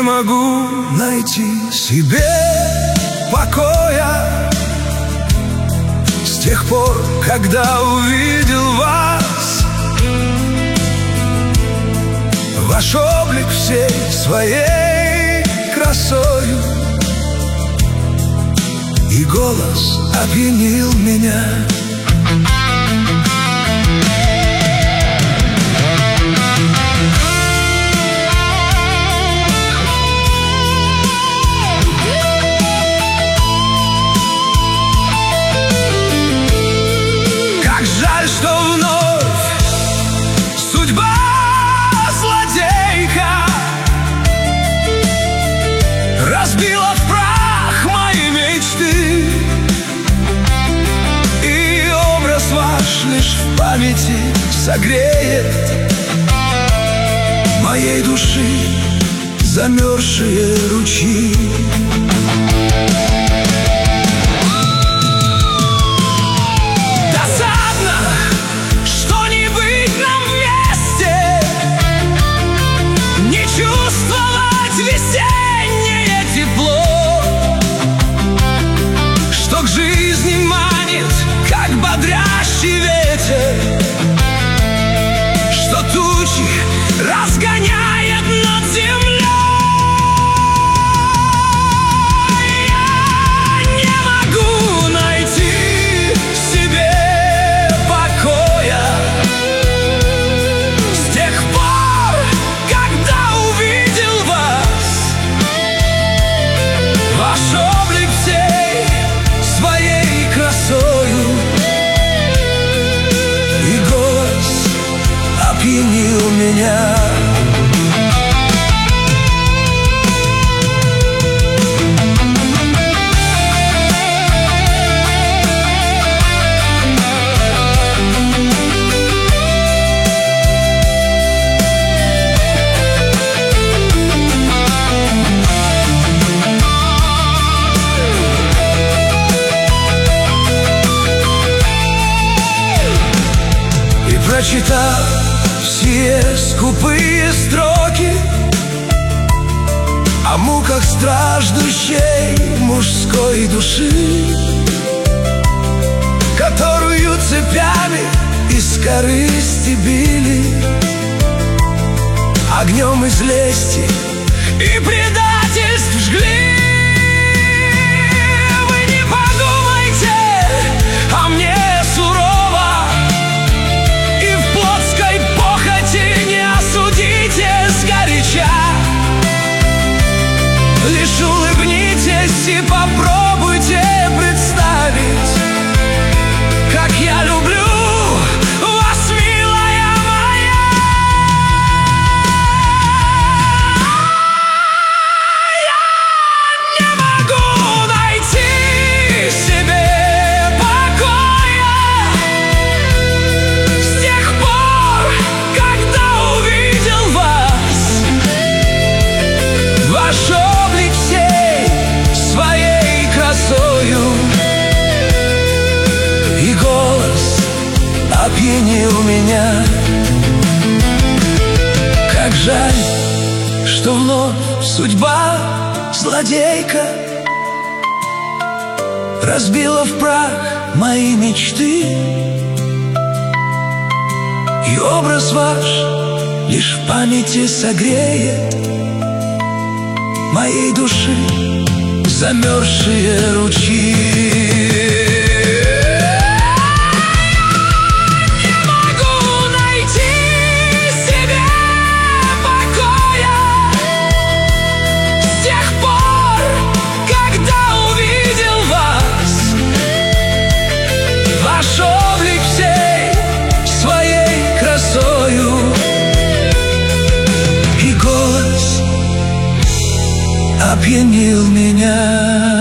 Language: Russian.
могу найти себе покоя с тех пор, когда увидел вас. Ваш облик всей своей красою, и голос опьянил меня. Как жаль, что вновь судьба злодейка разбила в прах мои мечты, и образ ваш лишь в памяти согреет моей души замерзшие ручьи. Бодрящий ветер, что тучи разгоняет над землей. Я не могу найти себе покоя с тех пор, когда увидел вас. Ваш облик всей своей красою, опьянил меня. И прочитав все скупые строки о муках страждущей мужской души, которую цепями из корысти били, огнем из лести и предательств жгли. Вы не подумайте о мне сурово, и в плотской похоти не осудите сгоряча. Лишь улыбнитесь и попробуйте представить, как я люблю вас, милая моя. Я не могу найти себе покоя с тех пор, когда увидел вас. Ваш облик всей своей красою, и голос опьянил меня. Как жаль, что вновь судьба злодейка разбила в прах мои мечты, и образ ваш лишь в памяти согреет моей души замерзшие ручьи. Опьянил меня.